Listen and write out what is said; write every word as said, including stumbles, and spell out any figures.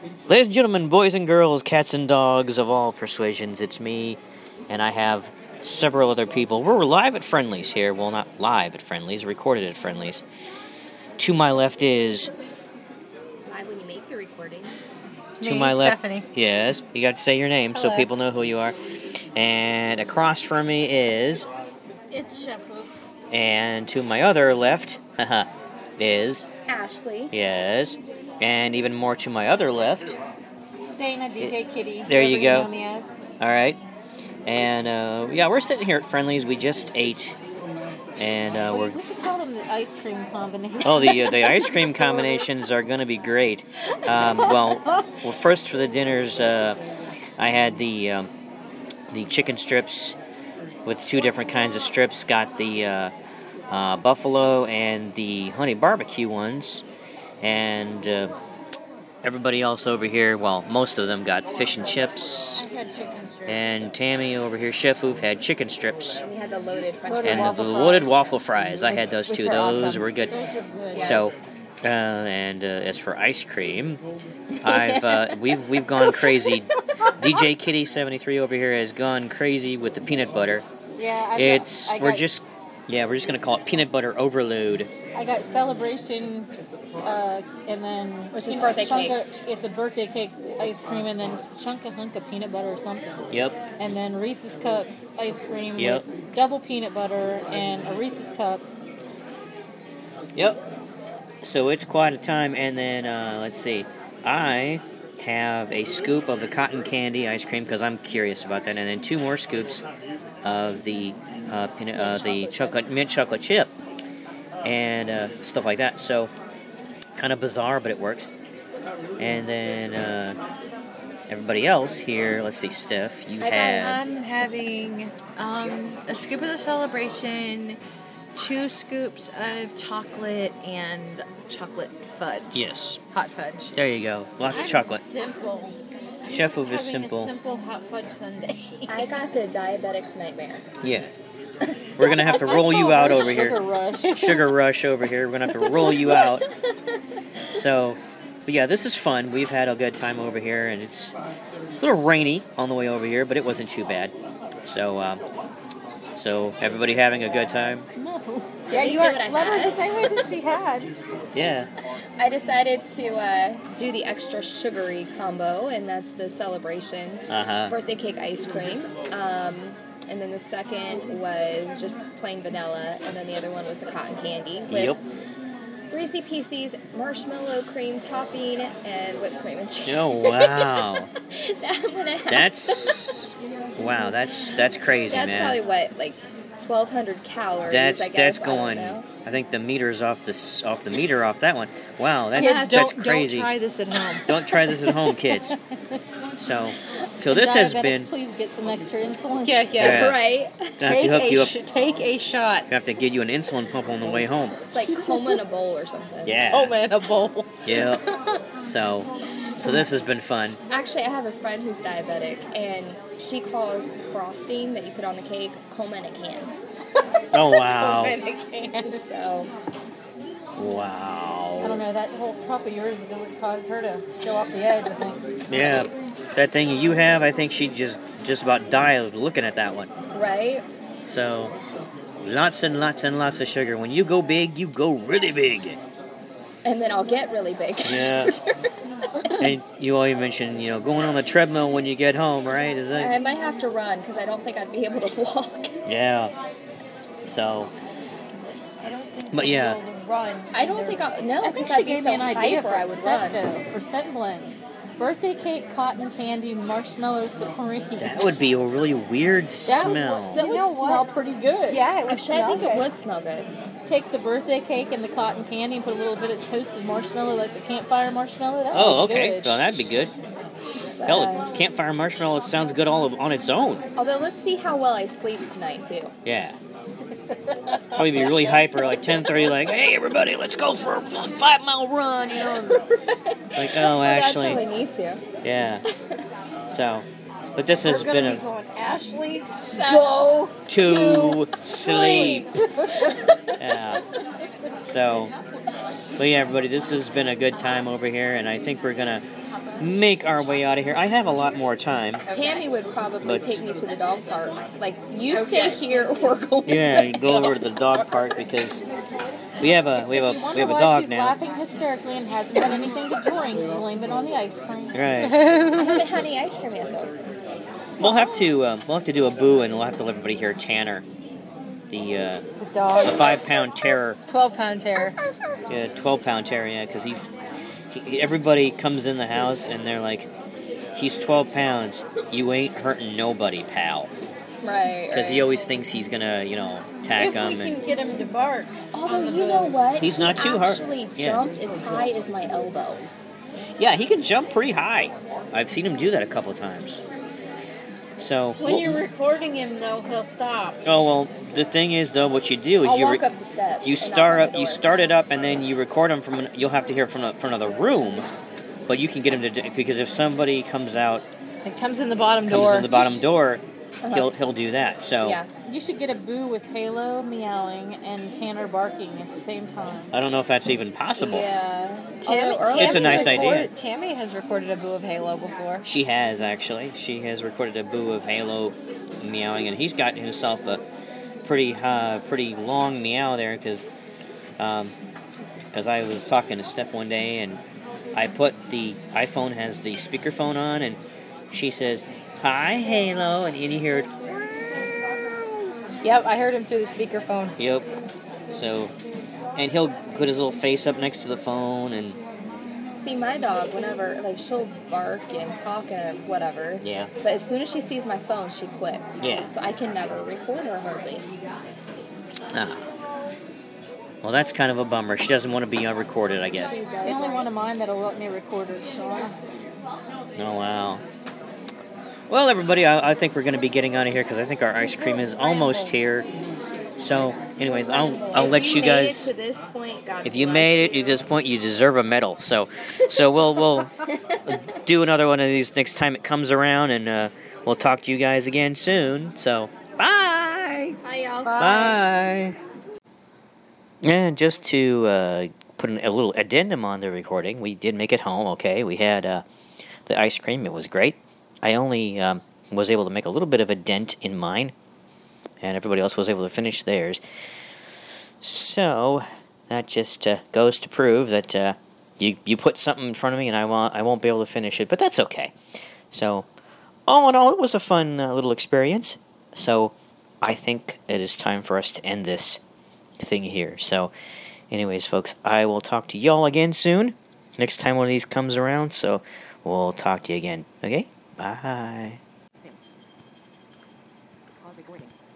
Ladies and gentlemen, boys and girls, cats and dogs of all persuasions, it's me, and I have several other people. We're live at Friendly's here. Well, not live at Friendly's, recorded at Friendly's. To my left is... Live when you make the recording. To Me, my left, Stephanie. yes, you got to say your name so Hello. people know who you are. And across from me is... It's Shefu. And to my other left, haha, is... Ashley. Yes. And even more to my other left... Dana, D J Kitty. There you whoever go. know me as. All right. And, uh, yeah, we're sitting here at Friendly's. We just ate. And uh, We, we're... we should tell them the ice cream combination. Oh, the uh, the ice cream combinations are going to be great. Um, well, well, first for the dinners, uh, I had the um, the chicken strips with two different kinds of strips. Got the uh, uh, buffalo and the honey barbecue ones. And... Uh, Everybody else over here, well, most of them got fish and chips. I had chicken strips. And Tammy over here, Chef had chicken strips. We had the loaded French Loaded And waffle the fries. loaded waffle fries. I had those Which too. are Those awesome. were good. Those are good. So, uh, and uh, as for ice cream, I've uh, we've we've gone crazy. D J Kitty seventy-three over here has gone crazy with the peanut butter. Yeah, I It's got, I we're got, just yeah we're just gonna call it peanut butter overload. I got celebration, uh, and then Which is you know, birthday chunk cake. Of, it's a birthday cake ice cream, and then chunk a hunk of peanut butter or something. Yep. And then Reese's cup ice cream Yep. with double peanut butter and a Reese's cup. Yep. So it's quite a time, and then uh, let's see, I have a scoop of the cotton candy ice cream because I'm curious about that, and then two more scoops of the uh, peanut, uh, the chocolate mint chocolate chip, and uh, stuff like that. So kind of bizarre, but it works. And then uh, everybody else here, let's see, Steph, you I have I'm having um, a scoop of the celebration, two scoops of chocolate and chocolate fudge. yes. Hot fudge. There you go, lots of I'm chocolate. Simple. I'm Chef just Food is having simple. A simple hot fudge sundae. I got the diabetic's nightmare. Yeah. We're gonna have to roll you out over Sugar here. rush. Sugar rush over here. We're gonna have to roll you out. So, but yeah, this is fun. We've had a good time over here, and it's, it's a little rainy on the way over here, but it wasn't too bad. So, um, so everybody having a good time? No. Yeah, you you see are. what I Let her had? say what she had. Yeah. I decided to uh, do the extra sugary combo, and that's the celebration Uh huh. birthday cake ice cream. Um, and then the second was just plain vanilla, and then the other one was the cotton candy with Yep. Reese's Pieces marshmallow cream topping and whipped cream and cheese. Oh wow. That one I had. That's wow. That's that's crazy, That's man. probably what, like twelve hundred calories. That's I guess. that's I don't going. know. I think the meter's off this off the meter off that one. Wow, that's Kids, that's don't, crazy. don't try this at home. Don't try this at home, kids. So, so this has Diabetics, been. Please get some extra insulin. Yeah, yeah. Yeah. Right? I have to Take hook a, you up. sh- take a shot. I have to give you an insulin pump on the way home. It's like home in a bowl or something. Yeah. Oh man, a bowl. Yeah. So, so this has been fun. Actually, I have a friend who's diabetic, and she calls frosting that you put on the cake home in a can. Oh wow. So, I Wow. don't know, that whole cup of yours is going to cause her to go off the edge, I think. Yeah. That thing you have, I think she'd just just about die of looking at that one. right? So, lots and lots and lots of sugar. When you go big, you go really big. And then I'll get really big. Yeah. And you already mentioned, you know, going on the treadmill when you get home, right? Is I that? might have to run because I don't think I'd be able to walk. Yeah. So, I don't think But you'll yeah. be able to run. I don't either. think I'll, no, I think because she I'd be gave so me an idea hyper for I would scent, run. though, for scent blends. Birthday cake, cotton candy, marshmallow supreme. that would be a really weird That smell. Would, that You would know what? smell pretty good. Yeah, it would Actually, I smell think good. it would smell good. Take the birthday cake and the cotton candy and put a little bit of toasted marshmallow, like the campfire marshmallow. That would Oh, be okay. good. Well, that'd be good. But, Hell, uh, campfire marshmallow sounds good all of, on its own. although, let's see how well I sleep tonight, too. Yeah. Probably be really hyper, like ten thirty, like, hey, everybody, let's go for a five mile run, you know. Like, oh, I'd Ashley. actually need to. Yeah. So, but this has We're been gonna be a going, Ashley, go to to sleep. Yeah. So, but yeah, everybody, this has been a good time over here, and I think we're gonna make our way out of here. I have a lot more time. Tammy would probably But- take me to the dog park. Like, you stay here or go. Yeah, you go over to the dog park because we have a we have If you a wonder we have a why dog she's now. laughing hysterically and hasn't had anything to drink, blame it on the ice cream. Right. I haven't had any ice cream yet, though. We'll have to uh, we'll have to do a boo, and we'll have to let everybody hear Tanner, the uh, The the dog. five pound terror, twelve pound terror. yeah, twelve pound terror, yeah, because he's he, everybody comes in the house and they're like, he's twelve pounds. You ain't hurting nobody, pal. Right. Because right. he always thinks he's gonna, you know, attack If we him. can And get him to bark. Although, you know what? He's not He too hard. actually Yeah. jumped as high as my elbow. yeah, he can jump pretty high. I've seen him do that a couple of times. So. When you're recording him, though, he'll stop. Oh well, the thing is though, what you do is I'll you walk re- up the steps. you and knock start on up the you door. start it up and then you record him from an, you'll have to hear from a, from another room, but you can get him to do, because if somebody comes out It comes in the bottom comes door. in the bottom door, Uh-huh. he'll he'll do that. So Yeah. You should get a boo with Halo meowing and Tanner barking at the same time. I don't know if that's even possible. Yeah. Tammy, Although earlier- It's a nice idea. recorded- Tammy has recorded a boo of Halo before. She has actually. She has recorded a boo of Halo meowing, and he's got himself a pretty uh, pretty long meow there because um, cause I was talking to Steph one day and I put the iPhone has the speakerphone on and she says, "Hi, Halo," and you hear it. Yep, I heard him through the speakerphone. Yep. So, and he'll put his little face up next to the phone and See, my dog, whenever, like, she'll bark and talk and whatever. yeah. But as soon as she sees my phone, she quits. Yeah. So I can never record her hardly. Ah. Well, that's kind of a bummer. She doesn't want to be unrecorded, I guess. She The does. only one of mine that'll let me record her, Sean. Oh, wow. Well, everybody, I, I think we're going to be getting out of here because I think our ice cream is almost here. So, anyways, I'll I'll If let you made guys. it to this point, God If you bless made it to this point, you deserve a medal. So, so we'll we'll do another one of these next time it comes around, and uh, we'll talk to you guys again soon. So, bye. Hi, y'all. Bye. And just to uh, put an, a little addendum on the recording, we did make it home. Okay, we had uh, the ice cream. It was great. I only um, was able to make a little bit of a dent in mine, and everybody else was able to finish theirs. So that just uh, goes to prove that uh, you you put something in front of me, and I won't I won't be able to finish it. But that's okay. So all in all, it was a fun uh, little experience. So I think it is time for us to end this thing here. So, anyways, folks, I will talk to y'all again soon. Next time one of these comes around. So we'll talk to you again. Okay. Bye.